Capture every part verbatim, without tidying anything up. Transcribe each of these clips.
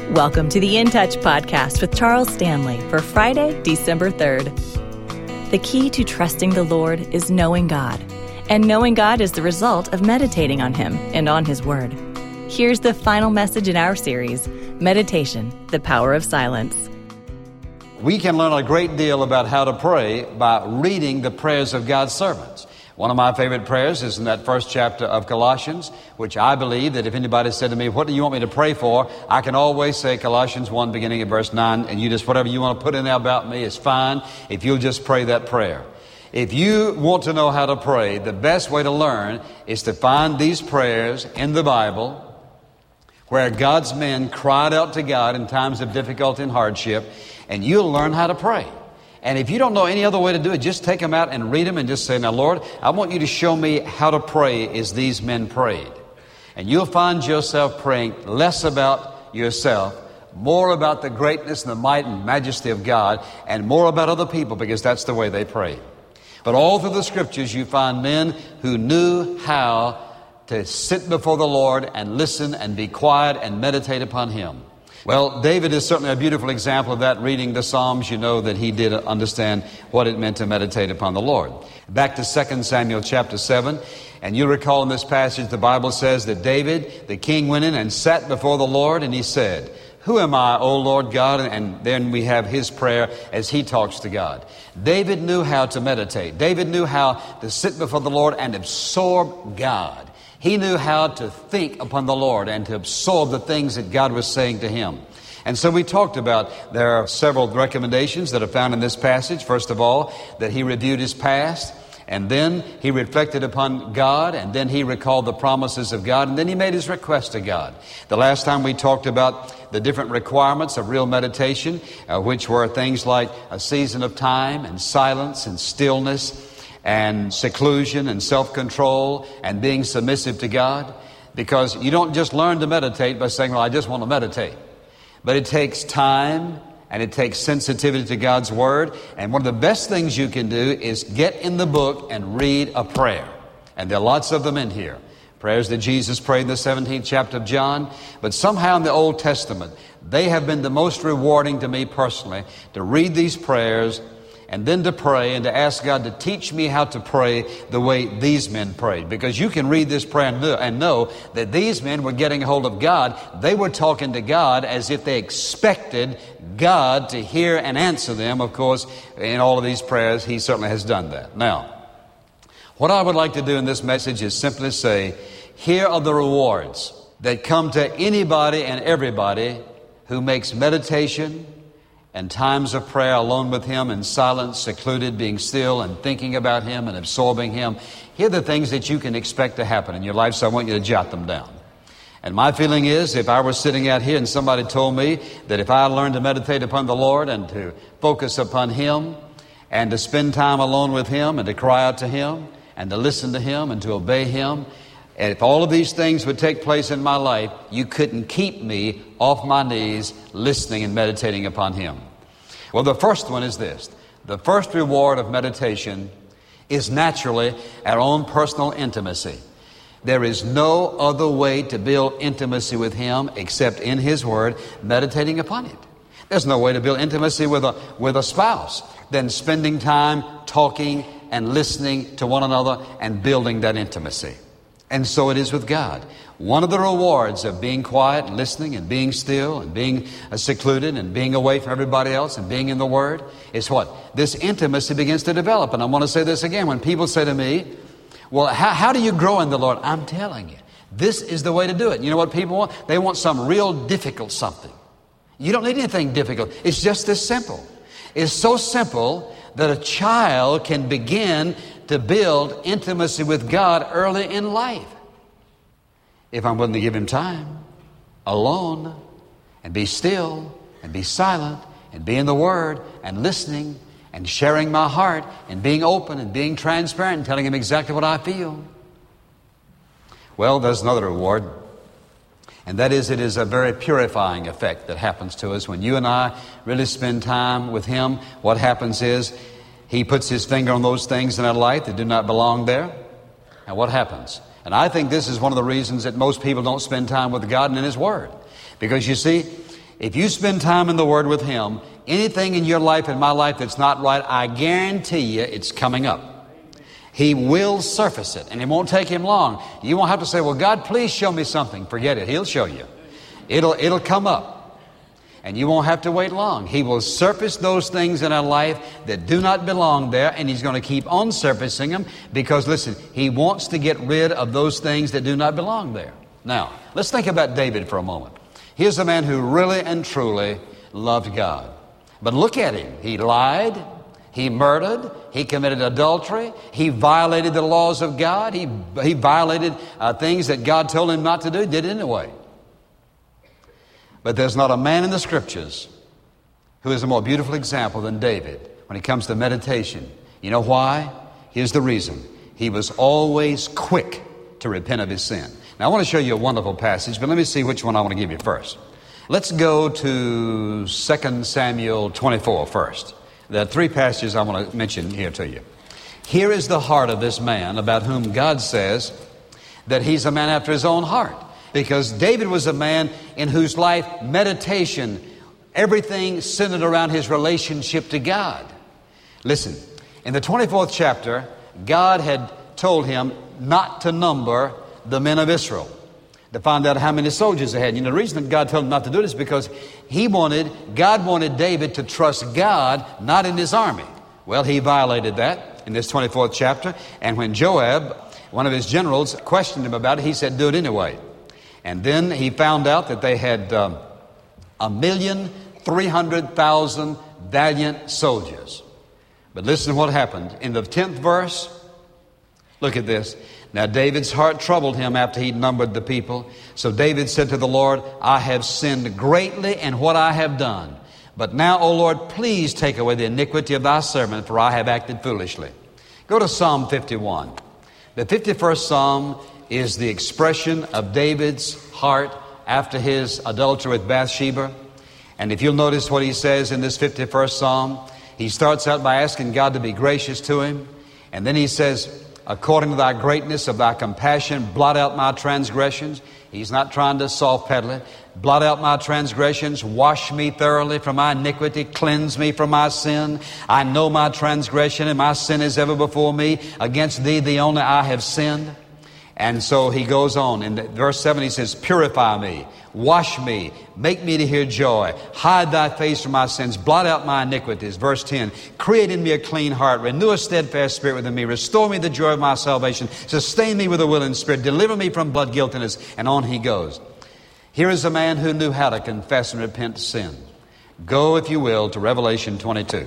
Welcome to the In Touch podcast with Charles Stanley for Friday, December third. The key to trusting the Lord is knowing God, and knowing God is the result of meditating on Him and on His Word. Here's the final message in our series, Meditation, the Power of Silence. We can learn a great deal about how to pray by reading the prayers of God's servants. One of my favorite prayers is in that first chapter of Colossians, which I believe that if anybody said to me, what do you want me to pray for? I can always say Colossians one, beginning at verse nine, and you just, whatever you want to put in there about me is fine if you'll just pray that prayer. If you want to know how to pray, the best way to learn is to find these prayers in the Bible where God's men cried out to God in times of difficulty and hardship, and you'll learn how to pray. And if you don't know any other way to do it, just take them out and read them and just say, now, Lord, I want you to show me how to pray as these men prayed. And you'll find yourself praying less about yourself, more about the greatness and the might and majesty of God, and more about other people, because that's the way they prayed. But all through the Scriptures, you find men who knew how to sit before the Lord and listen and be quiet and meditate upon Him. Well, David is certainly a beautiful example of that. Reading the Psalms, you know that he did understand what it meant to meditate upon the Lord. Back to Second Samuel chapter seven, and you recall in this passage the Bible says that David, the king, went in and sat before the Lord, and he said, "Who am I, O Lord God?" And then we have his prayer as he talks to God. David knew how to meditate. David knew how to sit before the Lord and absorb God. He knew how to think upon the Lord and to absorb the things that God was saying to him. And so we talked about, there are several recommendations that are found in this passage. First of all, that he reviewed his past, and then he reflected upon God, and then he recalled the promises of God, and then he made his request to God. The last time we talked about the different requirements of real meditation, uh, which were things like a season of time and silence and stillness, and seclusion and self-control and being submissive to God. Because you don't just learn to meditate by saying, well, I just want to meditate. But it takes time and it takes sensitivity to God's Word. And one of the best things you can do is get in the book and read a prayer. And there are lots of them in here. Prayers that Jesus prayed in the seventeenth chapter of John. But somehow in the Old Testament, they have been the most rewarding to me personally, to read these prayers and then to pray and to ask God to teach me how to pray the way these men prayed. Because you can read this prayer and know, and know that these men were getting a hold of God. They were talking to God as if they expected God to hear and answer them. Of course, in all of these prayers, He certainly has done that. Now, what I would like to do in this message is simply say, here are the rewards that come to anybody and everybody who makes meditation and times of prayer alone with Him in silence, secluded, being still and thinking about Him and absorbing Him. Here are the things that you can expect to happen in your life, so I want you to jot them down. And my feeling is, if I were sitting out here and somebody told me that if I learned to meditate upon the Lord and to focus upon Him and to spend time alone with Him and to cry out to Him and to listen to Him and to obey Him, and if all of these things would take place in my life, you couldn't keep me off my knees listening and meditating upon Him. Well, the first one is this. The first reward of meditation is naturally our own personal intimacy. There is no other way to build intimacy with Him except in His Word, meditating upon it. There's no way to build intimacy with a, with a spouse than spending time talking and listening to one another and building that intimacy. And so it is with God. One of the rewards of being quiet and listening and being still and being uh, secluded and being away from everybody else and being in the Word is what? This intimacy begins to develop. And I want to say this again. When people say to me, well, how, how do you grow in the Lord? I'm telling you, this is the way to do it. You know what people want? They want some real difficult something. You don't need anything difficult. It's just this simple. It's so simple that a child can begin to build intimacy with God early in life. If I'm willing to give Him time, alone, and be still, and be silent, and be in the Word, and listening, and sharing my heart, and being open, and being transparent, and telling Him exactly what I feel. Well, there's another reward, and that is it is a very purifying effect that happens to us. When you and I really spend time with Him, what happens is He puts His finger on those things in our life that do not belong there. And what happens? And I think this is one of the reasons that most people don't spend time with God and in His Word. Because you see, If you spend time in the Word with Him, anything in your life and my life that's not right, I guarantee you it's coming up. He will surface it, and it won't take Him long. You won't have to say, well, God, please show me something. Forget it. He'll show you. It'll, it'll come up, and you won't have to wait long. He will surface those things in our life that do not belong there, and He's going to keep on surfacing them because, listen, He wants to get rid of those things that do not belong there. Now, let's think about David for a moment. Here's a man who really and truly loved God. But look at him. He lied. He murdered. He committed adultery. He violated the laws of God. He, he violated uh, things that God told him not to do. Did it anyway. But there's not a man in the Scriptures who is a more beautiful example than David when it comes to meditation. You know why? Here's the reason. He was always quick to repent of his sin. Now, I want to show you a wonderful passage, but let me see which one I want to give you first. Let's go to Second Samuel twenty-four first. There are three passages I want to mention here to you. Here is the heart of this man about whom God says that he's a man after His own heart. Because David was a man in whose life meditation, everything centered around his relationship to God. Listen, in the twenty-fourth chapter, God had told him not to number the men of Israel, to find out how many soldiers they had. You know, the reason that God told him not to do this is because he wanted, God wanted David to trust God, not in his army. Well, he violated that in this twenty-fourth chapter. And when Joab, one of his generals, questioned him about it, he said, do it anyway. And then he found out that they had um, a million, three hundred thousand valiant soldiers. But listen to what happened. In the tenth verse, look at this. Now David's heart troubled him after he'd numbered the people. So David said to the Lord, I have sinned greatly in what I have done. But now, O Lord, please take away the iniquity of thy servant, for I have acted foolishly. Go to Psalm fifty-one. The fifty-first Psalm is the expression of David's heart after his adultery with Bathsheba. And if you'll notice what he says in this fifty-first Psalm, he starts out by asking God to be gracious to him. And then he says, according to thy greatness of thy compassion, blot out my transgressions. He's not trying to soft pedal it. Blot out my transgressions. Wash me thoroughly from my iniquity. Cleanse me from my sin. I know my transgression and my sin is ever before me. Against thee, the only, I have sinned. And so he goes on. In verse seven, he says, purify me. Wash me. Make me to hear joy. Hide thy face from my sins. Blot out my iniquities. Verse ten, create in me a clean heart. Renew a steadfast spirit within me. Restore me the joy of my salvation. Sustain me with a willing spirit. Deliver me from blood guiltiness. And on he goes. Here is a man who knew how to confess and repent sin. Go, if you will, to Revelation twenty-two.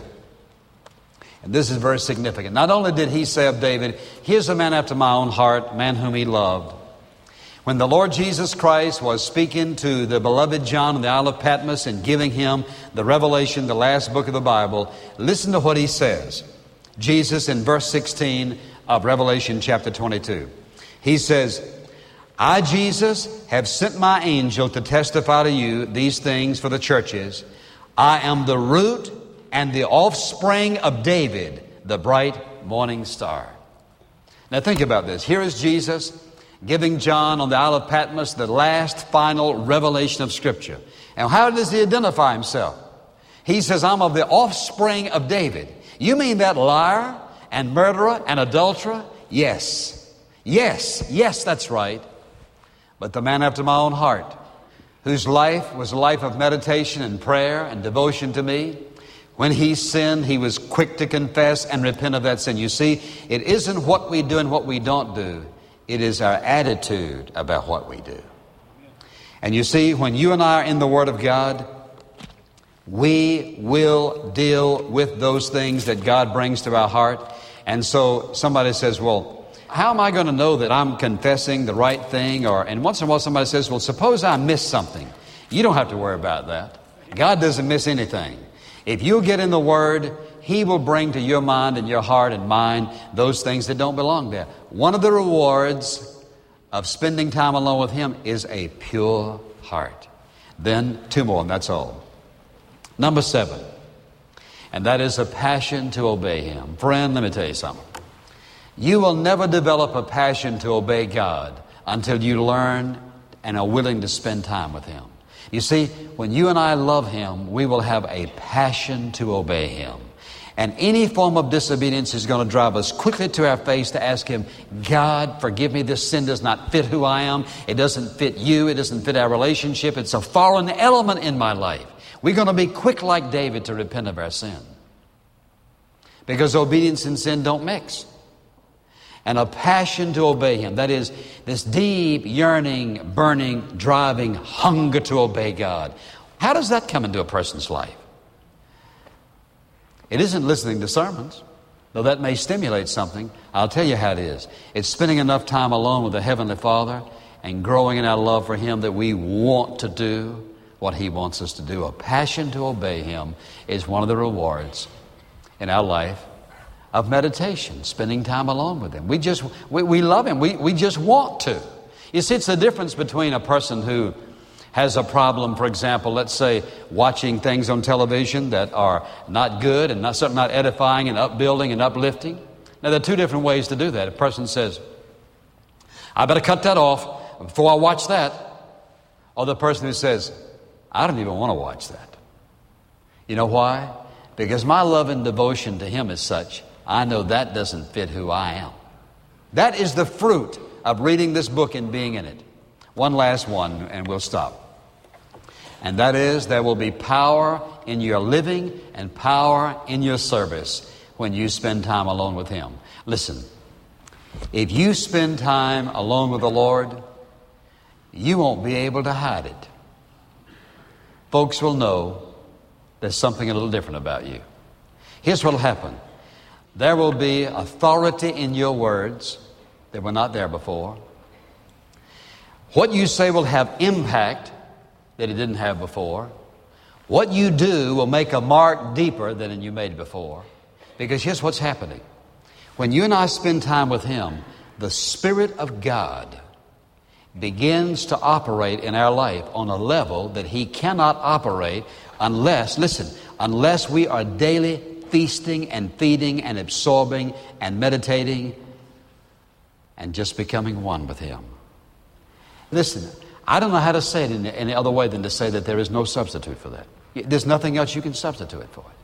And this is very significant. Not only did he say of David, here's a man after my own heart, man whom he loved. When the Lord Jesus Christ was speaking to the beloved John in the Isle of Patmos and giving him the Revelation, the last book of the Bible, listen to what he says. Jesus in verse sixteen of Revelation chapter twenty-two. He says, I, Jesus, have sent my angel to testify to you these things for the churches. I am the root and the offspring of David, the bright morning star. Now think about this. Here is Jesus giving John on the Isle of Patmos the last final revelation of Scripture. And how does he identify himself? He says, I'm of the offspring of David. You mean that liar and murderer and adulterer? Yes. Yes. Yes, that's right. But the man after my own heart, whose life was a life of meditation and prayer and devotion to me, when he sinned, he was quick to confess and repent of that sin. You see, it isn't what we do and what we don't do. It is our attitude about what we do. And you see, when you and I are in the Word of God, we will deal with those things that God brings to our heart. And so somebody says, well, how am I going to know that I'm confessing the right thing? Or, and once in a while somebody says, well, suppose I miss something. You don't have to worry about that. God doesn't miss anything. If you get in the Word, He will bring to your mind and your heart and mind those things that don't belong there. One of the rewards of spending time alone with Him is a pure heart. Then two more, and that's all. Number seven, and that is a passion to obey Him. Friend, let me tell you something. You will never develop a passion to obey God until you learn and are willing to spend time with Him. You see, when you and I love Him, we will have a passion to obey Him. And any form of disobedience is going to drive us quickly to our face to ask Him, God, forgive me, this sin does not fit who I am. It doesn't fit you. It doesn't fit our relationship. It's a foreign element in my life. We're going to be quick like David to repent of our sin. Because obedience and sin don't mix. And a passion to obey Him. That is, this deep, yearning, burning, driving hunger to obey God. How does that come into a person's life? It isn't listening to sermons, though that may stimulate something. I'll tell you how it is. It's spending enough time alone with the Heavenly Father and growing in our love for Him that we want to do what He wants us to do. A passion to obey Him is one of the rewards in our life of meditation, spending time alone with Him. We just, we, we love Him. We, we just want to. You see, it's the difference between a person who has a problem, for example, let's say watching things on television that are not good and not something not edifying and upbuilding and uplifting. Now, there are two different ways to do that. A person says, I better cut that off before I watch that. Or the person who says, I don't even want to watch that. You know why? Because my love and devotion to Him is such, I know that doesn't fit who I am. That is the fruit of reading this book and being in it. One last one, and we'll stop. And that is, there will be power in your living and power in your service when you spend time alone with Him. Listen, if you spend time alone with the Lord, you won't be able to hide it. Folks will know there's something a little different about you. Here's what will happen. There will be authority in your words that were not there before. What you say will have impact that it didn't have before. What you do will make a mark deeper than you made before. Because here's what's happening. When you and I spend time with Him, the Spirit of God begins to operate in our life on a level that He cannot operate unless, listen, unless we are daily feasting and feeding and absorbing and meditating and just becoming one with Him. Listen, I don't know how to say it in any other way than to say that there is no substitute for that. There's nothing else you can substitute for it.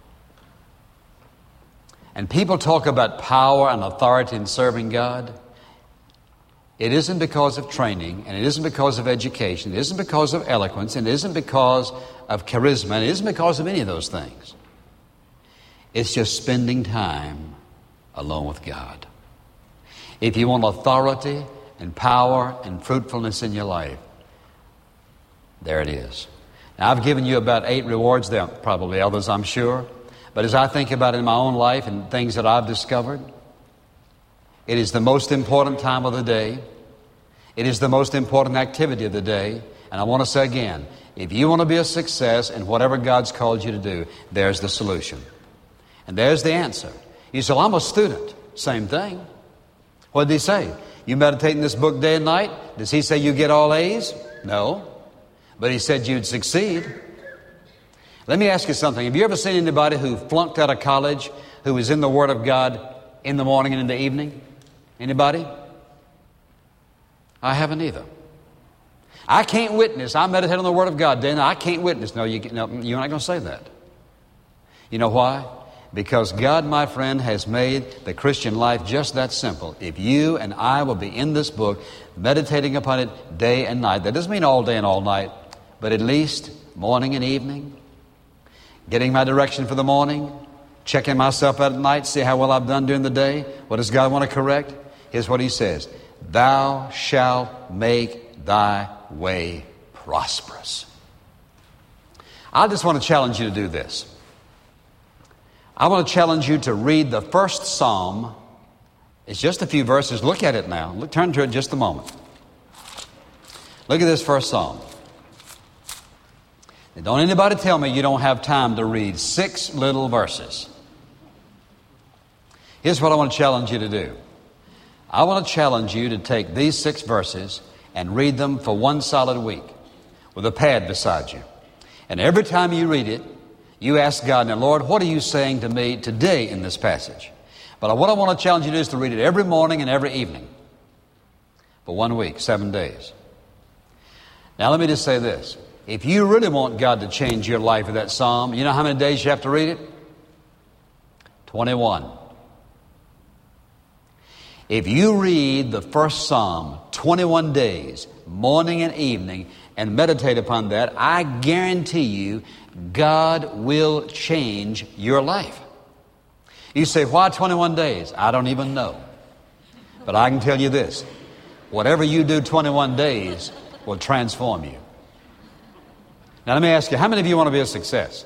And people talk about power and authority in serving God. It isn't because of training, and it isn't because of education, it isn't because of eloquence, and it isn't because of charisma, and it isn't because of any of those things. It's just spending time alone with God. If you want authority and power and fruitfulness in your life, there it is. Now, I've given you about eight rewards. There are probably others, I'm sure. But as I think about it in my own life and things that I've discovered, it is the most important time of the day. It is the most important activity of the day. And I want to say again, if you want to be a success in whatever God's called you to do, there's the solution. And there's the answer. You say, well, I'm a student. Same thing. What did He say? You meditate in this book day and night? Does He say you get all A's? No. But He said you'd succeed. Let me ask you something. Have you ever seen anybody who flunked out of college who was in the Word of God in the morning and in the evening? Anybody? I haven't either. I can't witness. I meditate on the Word of God day and night. I can't witness. No, you, no, you're not going to say that. You know why? Because God, my friend, has made the Christian life just that simple. If you and I will be in this book, meditating upon it day and night, that doesn't mean all day and all night, but at least morning and evening, getting my direction for the morning, checking myself out at night, see how well I've done during the day. What does God want to correct? Here's what He says. Thou shalt make thy way prosperous. I just want to challenge you to do this. I want to challenge you to read the first Psalm. It's just a few verses. Look at it now. Look, turn to it just a moment. Look at this first Psalm. And don't anybody tell me you don't have time to read six little verses. Here's what I want to challenge you to do. I want to challenge you to take these six verses and read them for one solid week with a pad beside you. And every time you read it, you ask God, now, Lord, what are you saying to me today in this passage? But what I want to challenge you to do is to read it every morning and every evening for one week, seven days. Now, let me just say this. If you really want God to change your life with that psalm, you know how many days you have to read it? twenty-one. If you read the first psalm twenty-one days, morning and evening, and meditate upon that, I guarantee you God will change your life. You say, why twenty-one days? I don't even know. But I can tell you this. Whatever you do twenty-one days will transform you. Now let me ask you, how many of you want to be a success?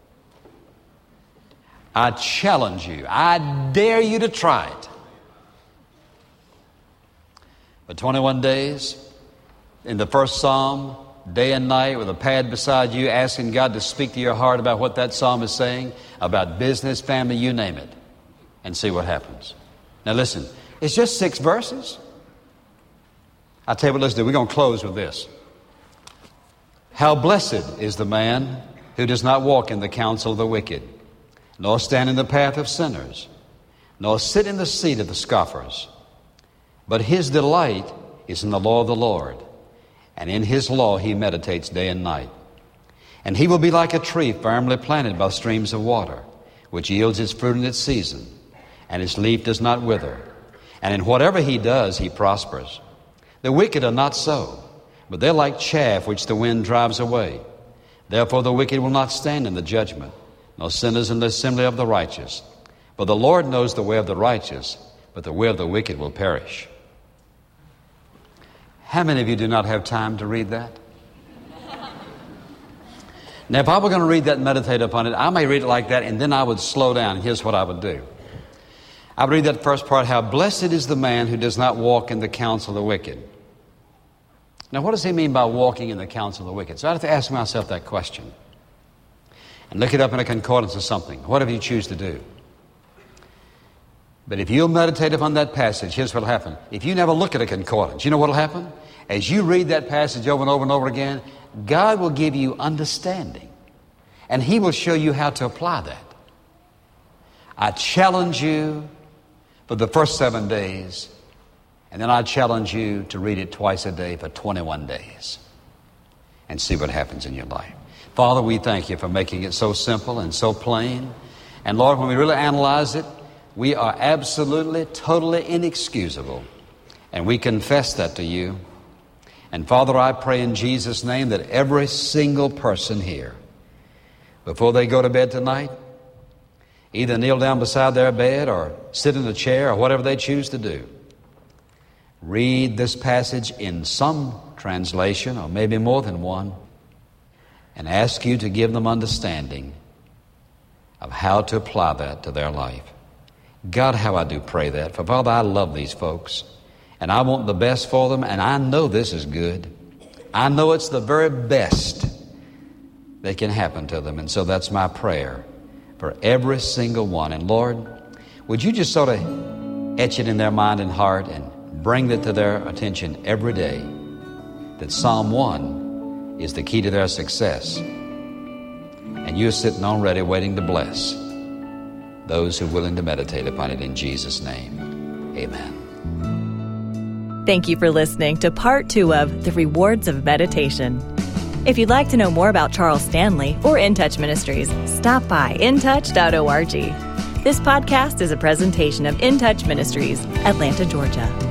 I challenge you. I dare you to try it. For twenty-one days, in the first psalm, day and night, with a pad beside you, asking God to speak to your heart about what that psalm is saying, about business, family, you name it, and see what happens. Now listen, it's just six verses. I'll tell you what, let's do. We're going to close with this. How blessed is the man who does not walk in the counsel of the wicked, nor stand in the path of sinners, nor sit in the seat of the scoffers. But his delight is in the law of the Lord, and in his law he meditates day and night. And he will be like a tree firmly planted by streams of water, which yields its fruit in its season, and its leaf does not wither. And in whatever he does, he prospers. The wicked are not so, but they're like chaff which the wind drives away. Therefore the wicked will not stand in the judgment, nor sinners in the assembly of the righteous. For the Lord knows the way of the righteous, but the way of the wicked will perish. How many of you do not have time to read that? Now, if I were going to read that and meditate upon it, I may read it like that, and then I would slow down. Here's what I would do. I would read that first part, how blessed is the man who does not walk in the counsel of the wicked. Now, what does he mean by walking in the counsel of the wicked? So I have to ask myself that question and look it up in a concordance or something, whatever you choose to do. But if you'll meditate upon that passage, here's what will happen. If you never look at a concordance, you know what will happen? As you read that passage over and over and over again, God will give you understanding, and He will show you how to apply that. I challenge you for the first seven days, and then I challenge you to read it twice a day for twenty-one days and see what happens in your life. Father, we thank you for making it so simple and so plain. And Lord, when we really analyze it, we are absolutely, totally inexcusable. And we confess that to you. And Father, I pray in Jesus' name that every single person here, before they go to bed tonight, either kneel down beside their bed or sit in a chair or whatever they choose to do, read this passage in some translation or maybe more than one, and ask you to give them understanding of how to apply that to their life. God, how I do pray that. For Father, I love these folks, and I want the best for them, and I know this is good. I know it's the very best that can happen to them, and so that's my prayer for every single one. And Lord, would you just sort of etch it in their mind and heart and bring that to their attention every day, that Psalm one is the key to their success, and you're sitting on ready waiting to bless those who are willing to meditate upon it in Jesus' name. Amen. Thank you for listening to part two of The Rewards of Meditation. If you'd like to know more about Charles Stanley or In Touch Ministries, stop by in touch dot org. This podcast is a presentation of In Touch Ministries, Atlanta, Georgia.